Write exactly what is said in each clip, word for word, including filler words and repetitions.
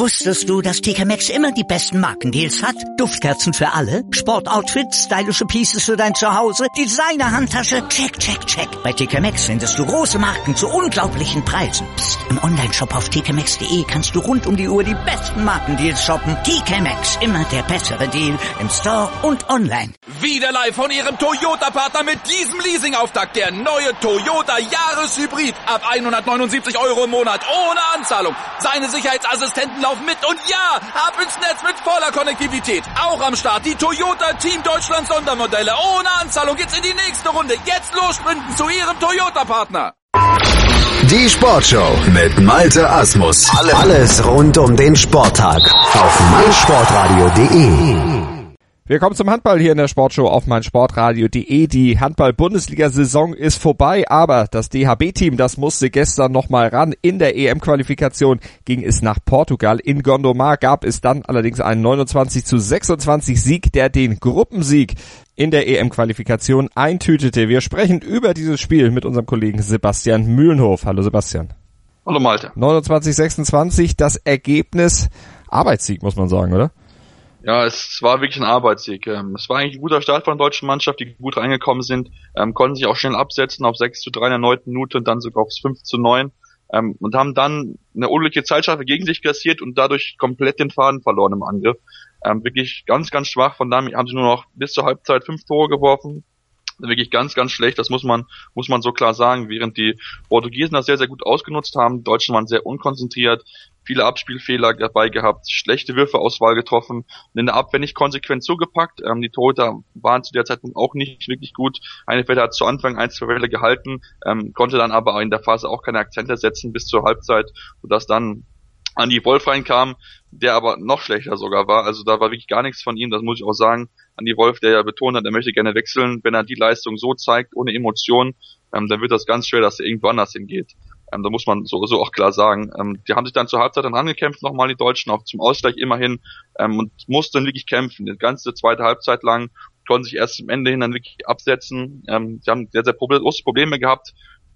Wusstest du, dass T K Maxx immer die besten Markendeals hat? Duftkerzen für alle, Sportoutfits, stylische Pieces für dein Zuhause, Designer-Handtasche, check, check, check. Bei T K Maxx findest du große Marken zu unglaublichen Preisen. Psst. Im Onlineshop auf t k maxx punkt de kannst du rund um die Uhr die besten Markendeals shoppen. T K Maxx, immer der bessere Deal im Store und online. Wieder live von Ihrem Toyota-Partner mit diesem Leasing-Auftakt. Der neue Toyota Jahreshybrid. Ab hundertneunundsiebzig Euro im Monat ohne Anzahlung. Seine Sicherheitsassistenten laufen mit und ja, ab ins Netz mit voller Konnektivität. Auch am Start die Toyota Team Deutschland Sondermodelle. Ohne Anzahlung geht's in die nächste Runde. Jetzt los sprinten zu Ihrem Toyota-Partner. Die Sportshow mit Malte Asmus. Alles rund um den Sporttag auf meinsportradio punkt de. Wir kommen zum Handball hier in der Sportshow auf meinsportradio punkt de. Die Handball-Bundesliga-Saison ist vorbei, aber das D H B-Team, das musste gestern nochmal ran. In der E M-Qualifikation ging es nach Portugal. In Gondomar gab es dann allerdings einen neunundzwanzig zu sechsundzwanzig Sieg, der den Gruppensieg in der E M-Qualifikation eintütete. Wir sprechen über dieses Spiel mit unserem Kollegen Sebastian Mühlenhof. Hallo Sebastian. Hallo Malte. neunundzwanzig sechsundzwanzig, das Ergebnis Arbeitssieg, muss man sagen, oder? Ja, es war wirklich ein Arbeitssieg. Es war eigentlich ein guter Start von der deutschen Mannschaft, die gut reingekommen sind, ähm, konnten sich auch schnell absetzen auf sechs zu drei in der neunten Minute und dann sogar aufs fünf zu neun ähm, und haben dann eine unglückliche Zeitstrafe gegen sich kassiert und dadurch komplett den Faden verloren im Angriff. Ähm, wirklich ganz, ganz schwach. Von da haben sie nur noch bis zur Halbzeit fünf Tore geworfen. Wirklich ganz, ganz schlecht, das muss man muss man so klar sagen, während die Portugiesen das sehr, sehr gut ausgenutzt haben. Die Deutschen waren sehr unkonzentriert, viele Abspielfehler dabei gehabt, schlechte Würfeauswahl getroffen und in der Abwehr nicht konsequent zugepackt. Ähm, die Torhüter waren zu der Zeitpunkt auch nicht wirklich gut. Heinefeld hat zu Anfang ein, zwei Welle gehalten, ähm, konnte dann aber in der Phase auch keine Akzente setzen bis zur Halbzeit, sodass dann Andi Wolf reinkam, der aber noch schlechter sogar war. Also da war wirklich gar nichts von ihm, das muss ich auch sagen. Andi Wolf, der ja betont hat, er möchte gerne wechseln. Wenn er die Leistung so zeigt, ohne Emotionen, ähm, dann wird das ganz schwer, dass er irgendwo anders hingeht. Ähm, da muss man sowieso auch klar sagen. Ähm, die haben sich dann zur Halbzeit dann rangekämpft, nochmal die Deutschen, auch zum Ausgleich immerhin, ähm, und mussten wirklich kämpfen. Die ganze zweite Halbzeit lang, konnten sich erst am Ende hin dann wirklich absetzen. Ähm, sie haben sehr, sehr große Probleme gehabt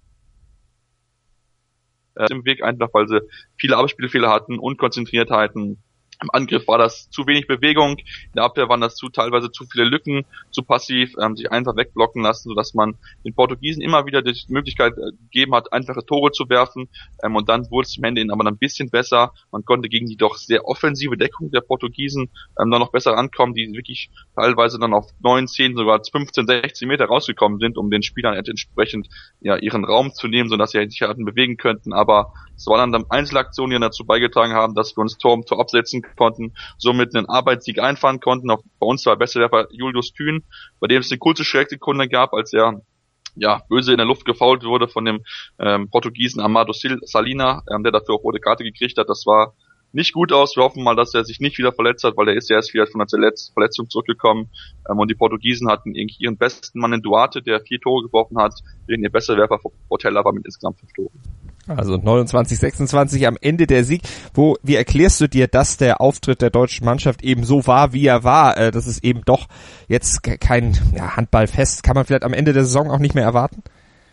äh, im Weg, einfach weil sie viele Abspielfehler hatten, Unkonzentriertheiten. Im Angriff war das zu wenig Bewegung, in der Abwehr waren das zu teilweise zu viele Lücken, zu passiv, ähm, sich einfach wegblocken lassen, sodass man den Portugiesen immer wieder die Möglichkeit äh, gegeben hat, einfache Tore zu werfen, ähm, und dann wurde es zum Ende hin aber ein bisschen besser. Man konnte gegen die doch sehr offensive Deckung der Portugiesen ähm, dann noch besser rankommen, die wirklich teilweise dann auf neun, zehn, sogar fünfzehn, sechzehn Meter rausgekommen sind, um den Spielern entsprechend ja ihren Raum zu nehmen, sodass sie sich hatten bewegen könnten, aber es waren dann Einzelaktionen, die dann dazu beigetragen haben, dass wir uns Tor um Tor absetzen konnten, somit einen Arbeitssieg einfahren konnten. Auch bei uns war Besserwerfer Julius Kühn, bei dem es eine kurze Schrecksekunde gab, als er ja böse in der Luft gefoult wurde von dem ähm, Portugiesen Amado Salina, ähm, der dafür auch rote Karte gekriegt hat. Das war nicht gut aus. Wir hoffen mal, dass er sich nicht wieder verletzt hat, weil er ist ja erst wieder von der Verletzung zurückgekommen. Ähm, und die Portugiesen hatten irgendwie ihren besten Mann in Duarte, der vier Tore geworfen hat, während ihr Besserwerfer Portela war mit insgesamt fünf Toren. Also neunundzwanzig sechsundzwanzig am Ende der Sieg. Wo, wie erklärst du dir, dass der Auftritt der deutschen Mannschaft eben so war, wie er war? Äh, das ist eben doch jetzt kein ja, Handballfest. Kann man vielleicht am Ende der Saison auch nicht mehr erwarten?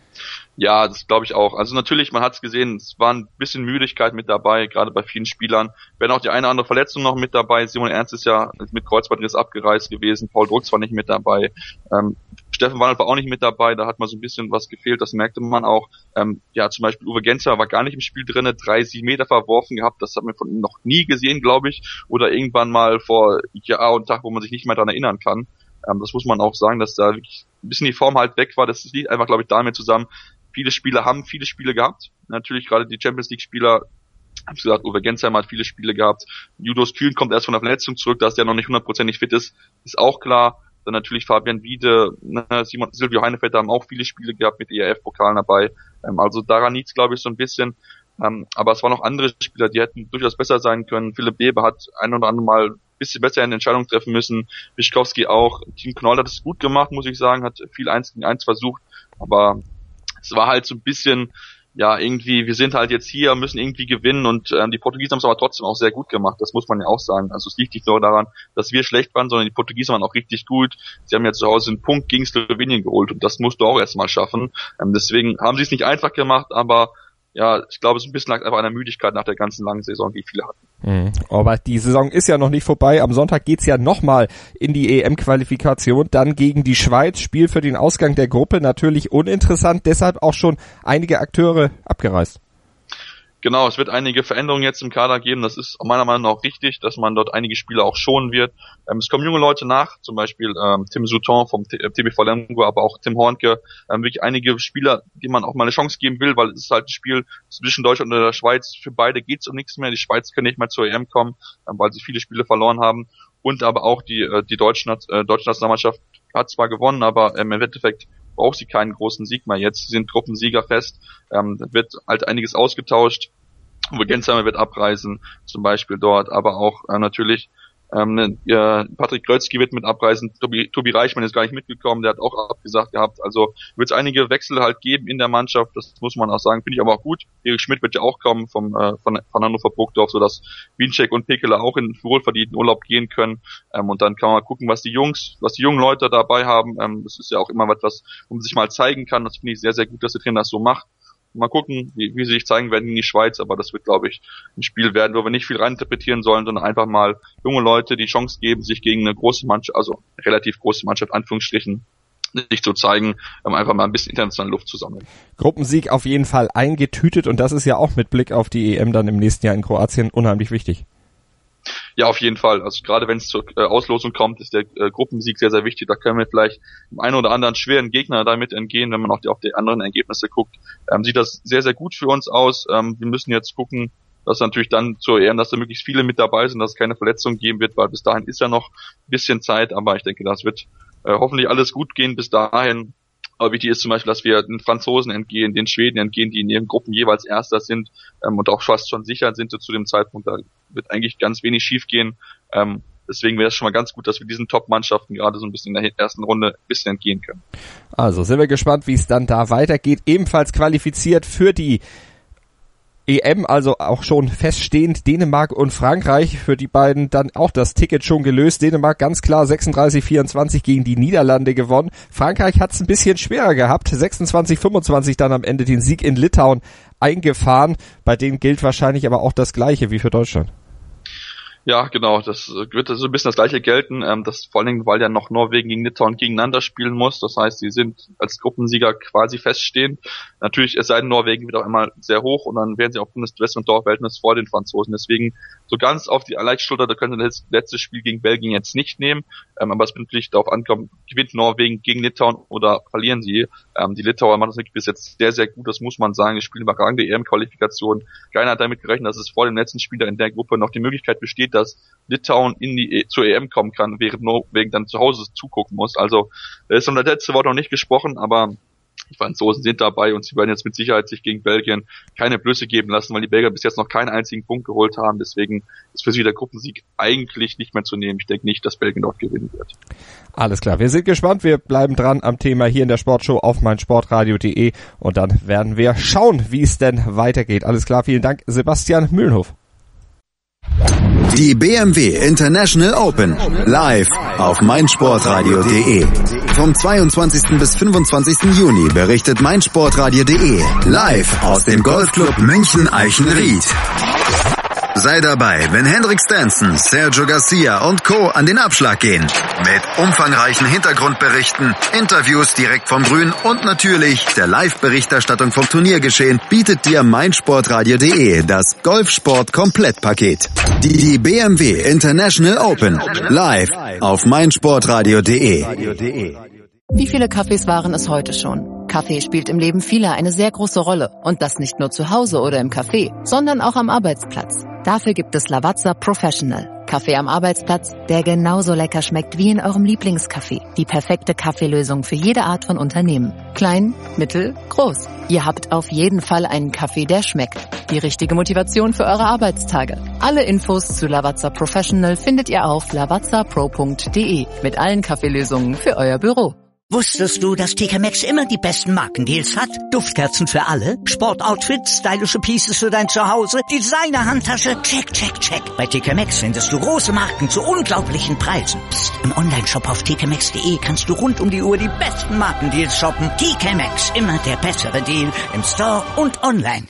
Ja, das glaube ich auch. Also natürlich, man hat es gesehen, es war ein bisschen Müdigkeit mit dabei, gerade bei vielen Spielern. Wenn auch die eine oder andere Verletzung noch mit dabei. Simon Ernst ist ja mit Kreuzbandriss abgereist gewesen, Paul Drucks war nicht mit dabei. Ähm, Steffen Wandel war auch nicht mit dabei, da hat mal so ein bisschen was gefehlt, das merkte man auch. Ähm, ja, zum Beispiel Uwe Genzer war gar nicht im Spiel drinne, drei sieben Meter verworfen gehabt, das hat man von ihm noch nie gesehen, glaube ich, oder irgendwann mal vor Jahr und Tag, wo man sich nicht mehr daran erinnern kann. Ähm, das muss man auch sagen, dass da wirklich ein bisschen die Form halt weg war, das liegt einfach, glaube ich, damit zusammen. Viele Spieler haben viele Spiele gehabt, natürlich gerade die Champions League Spieler, hab ich gesagt, Uwe Gensheimer hat viele Spiele gehabt, Julius Kühn kommt erst von der Verletzung zurück, dass der noch nicht hundertprozentig fit ist, ist auch klar. Dann natürlich Fabian Wiede, ne, Simon, Silvio Heinefeld haben auch viele Spiele gehabt mit E R F-Pokalen dabei. Ähm, also daran liegt's, glaube ich, so ein bisschen. Ähm, aber es waren noch andere Spieler, die hätten durchaus besser sein können. Philipp Bebe hat ein oder andere Mal ein bisschen besser eine Entscheidung treffen müssen. Wischkowski auch. Team Knoll hat es gut gemacht, muss ich sagen, hat viel eins gegen eins versucht. Aber es war halt so ein bisschen, ja, irgendwie, wir sind halt jetzt hier, müssen irgendwie gewinnen und ähm, die Portugiesen haben es aber trotzdem auch sehr gut gemacht, das muss man ja auch sagen. Also es liegt nicht nur daran, dass wir schlecht waren, sondern die Portugiesen waren auch richtig gut. Sie haben ja zu Hause einen Punkt gegen Slowenien geholt und das musst du auch erstmal schaffen. Ähm, deswegen haben sie es nicht einfach gemacht, aber ja, ich glaube, es ist ein bisschen einfach an der Müdigkeit nach der ganzen langen Saison, die viele hatten. Mhm. Aber die Saison ist ja noch nicht vorbei. Am Sonntag geht's ja nochmal in die E M-Qualifikation, dann gegen die Schweiz. Spiel für den Ausgang der Gruppe natürlich uninteressant, deshalb auch schon einige Akteure abgereist. Genau, es wird einige Veränderungen jetzt im Kader geben. Das ist meiner Meinung nach auch richtig, dass man dort einige Spieler auch schonen wird. Ähm, es kommen junge Leute nach, zum Beispiel ähm, Tim Souton vom T B V Lemgo, aber auch Tim Hornke. Ähm, wirklich einige Spieler, denen man auch mal eine Chance geben will, weil es ist halt ein Spiel zwischen Deutschland und der Schweiz. Für beide geht's um nichts mehr. Die Schweiz kann nicht mehr zur E M kommen, ähm, weil sie viele Spiele verloren haben. Und aber auch die äh, die deutsche äh, deutsche Nationalmannschaft hat zwar gewonnen, aber ähm, im Endeffekt braucht sie keinen großen Sieg mehr jetzt. Sie sind Gruppensieger fest. Ähm, da wird halt einiges ausgetauscht. Uwe Gensheimer wird abreisen, zum Beispiel dort, aber auch äh, natürlich ähm, ne, äh, Patrick Grötzky wird mit abreisen. Tobi, Tobi Reichmann ist gar nicht mitgekommen, der hat auch abgesagt gehabt. Also wird es einige Wechsel halt geben in der Mannschaft, das muss man auch sagen. Finde ich aber auch gut. Erik Schmidt wird ja auch kommen vom äh, von, von Hannover Burgdorf, sodass Winczek und Pekela auch in wohlverdienten Urlaub gehen können. Ähm, und dann kann man gucken, was die Jungs, was die jungen Leute dabei haben. Ähm, das ist ja auch immer etwas, wo man sich mal zeigen kann. Das finde ich sehr, sehr gut, dass der Trainer das so macht. Mal gucken, wie, wie sie sich zeigen werden in die Schweiz, aber das wird, glaube ich, ein Spiel werden, wo wir nicht viel reininterpretieren sollen, sondern einfach mal junge Leute die Chance geben, sich gegen eine große Mannschaft, also relativ große Mannschaft, Anführungsstrichen, sich zu zeigen, um einfach mal ein bisschen internationale Luft zu sammeln. Gruppensieg auf jeden Fall eingetütet und das ist ja auch mit Blick auf die E M dann im nächsten Jahr in Kroatien unheimlich wichtig. Ja, auf jeden Fall. Also gerade wenn es zur äh, Auslosung kommt, ist der äh, Gruppensieg sehr, sehr wichtig. Da können wir vielleicht dem einen oder anderen schweren Gegner damit entgehen, wenn man auch die, auf die anderen Ergebnisse guckt. Ähm, sieht das sehr, sehr gut für uns aus. Ähm, wir müssen jetzt gucken, dass natürlich dann zur E M, dass da möglichst viele mit dabei sind, dass es keine Verletzungen geben wird, weil bis dahin ist ja noch ein bisschen Zeit. Aber ich denke, das wird äh, hoffentlich alles gut gehen bis dahin. Aber wichtig ist zum Beispiel, dass wir den Franzosen entgehen, den Schweden entgehen, die in ihren Gruppen jeweils Erster sind ähm, und auch fast schon sicher sind zu dem Zeitpunkt. Da wird eigentlich ganz wenig schief gehen. Ähm, deswegen wäre es schon mal ganz gut, dass wir diesen Top-Mannschaften gerade so ein bisschen in der ersten Runde ein bisschen entgehen können. Also sind wir gespannt, wie es dann da weitergeht. Ebenfalls qualifiziert für die E M, also auch schon feststehend Dänemark und Frankreich, für die beiden dann auch das Ticket schon gelöst. Dänemark ganz klar sechsunddreißig vierundzwanzig gegen die Niederlande gewonnen. Frankreich hat es ein bisschen schwerer gehabt, sechsundzwanzig fünfundzwanzig dann am Ende den Sieg in Litauen eingefahren. Bei denen gilt wahrscheinlich aber auch das Gleiche wie für Deutschland. Ja, genau, das wird so ein bisschen das Gleiche gelten, ähm, das vor allen Dingen, weil ja noch Norwegen gegen Litauen gegeneinander spielen muss, das heißt, sie sind als Gruppensieger quasi feststehend. Natürlich, es sei denn, Norwegen wird auch einmal sehr hoch und dann werden sie auch Bundeswest- und Dorfverhältnis vor den Franzosen, deswegen so ganz auf die Leichtschulter, da können sie das letzte Spiel gegen Belgien jetzt nicht nehmen, ähm, aber es wird natürlich darauf ankommen, gewinnt Norwegen gegen Litauen oder verlieren sie. Ähm, die Litauer machen das wirklich bis jetzt sehr, sehr gut, das muss man sagen, die spielen überragende E M-Qualifikation. Keiner hat damit gerechnet, dass es vor dem letzten Spiel in der Gruppe noch die Möglichkeit besteht, dass Litauen in die zur E M kommen kann, während Norwegen dann zu Hause zugucken muss. Also da ist um das letzte Wort noch nicht gesprochen, aber die Franzosen sind dabei und sie werden jetzt mit Sicherheit sich gegen Belgien keine Blöße geben lassen, weil die Belgier bis jetzt noch keinen einzigen Punkt geholt haben. Deswegen ist für sie der Gruppensieg eigentlich nicht mehr zu nehmen. Ich denke nicht, dass Belgien dort gewinnen wird. Alles klar, wir sind gespannt. Wir bleiben dran am Thema hier in der Sportshow auf meinsportradio punkt de und dann werden wir schauen, wie es denn weitergeht. Alles klar, vielen Dank, Sebastian Mühlenhof. Die B M W International Open live auf meinsportradio punkt de. Vom zweiundzwanzigsten bis fünfundzwanzigsten Juni berichtet meinsportradio punkt de live aus dem Golfclub München Eichenried. Sei dabei, wenn Henrik Stenson, Sergio Garcia und Co. an den Abschlag gehen. Mit umfangreichen Hintergrundberichten, Interviews direkt vom Grün und natürlich der Live-Berichterstattung vom Turniergeschehen bietet dir meinsportradio punkt de das Golfsport-Komplettpaket. Die B M W International Open live auf meinsportradio punkt de. Wie viele Kaffees waren es heute schon? Kaffee spielt im Leben vieler eine sehr große Rolle. Und das nicht nur zu Hause oder im Café, sondern auch am Arbeitsplatz. Dafür gibt es Lavazza Professional. Kaffee am Arbeitsplatz, der genauso lecker schmeckt wie in eurem Lieblingscafé. Die perfekte Kaffeelösung für jede Art von Unternehmen. Klein, mittel, groß. Ihr habt auf jeden Fall einen Kaffee, der schmeckt. Die richtige Motivation für eure Arbeitstage. Alle Infos zu Lavazza Professional findet ihr auf lavazza pro punkt de mit allen Kaffeelösungen für euer Büro. Wusstest du, dass T K Maxx immer die besten Markendeals hat? Duftkerzen für alle, Sportoutfits, stylische Pieces für dein Zuhause, Designer-Handtasche, check, check, check. Bei T K Maxx findest du große Marken zu unglaublichen Preisen. Psst. Im Onlineshop auf t k maxx punkt de kannst du rund um die Uhr die besten Markendeals shoppen. T K Maxx, immer der bessere Deal im Store und online.